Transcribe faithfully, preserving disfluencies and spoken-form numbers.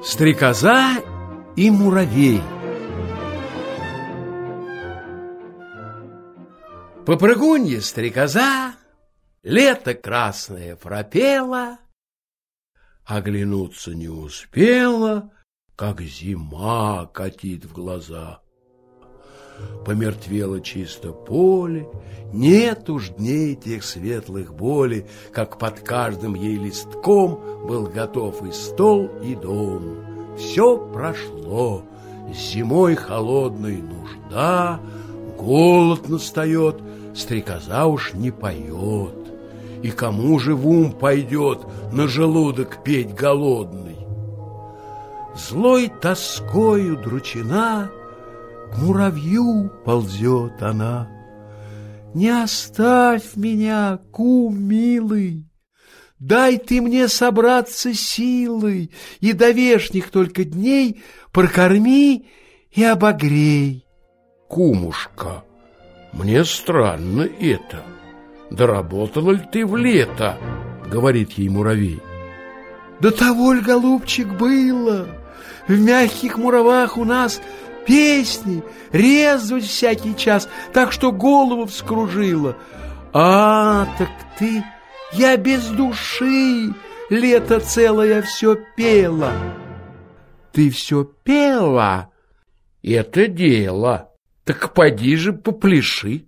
Стрекоза и муравей. Попрыгунья стрекоза, лето красное пропела, оглянуться не успела, как зима катит в глаза. Помертвело чисто поле, нет уж дней тех светлых боли, как под каждым ей листком был готов и стол, и дом. Все прошло, зимой холодной нужда, голод настает, стрекоза уж не поет. И кому же в ум пойдет на желудок петь голодный? Злой тоскою дручина, к муравью ползет она. Не оставь меня, кум милый, дай ты мне собраться силой, и до вешних только дней прокорми и обогрей. Кумушка, мне странно это. Доработала ли ты в лето? Говорит ей муравей. Да того ль, голубчик, было. В мягких муравах у нас песни, резвость всякий час, так что голову вскружила. А, так ты, я без души, лето целое все пела. Ты все пела? Это дело. Так поди же попляши.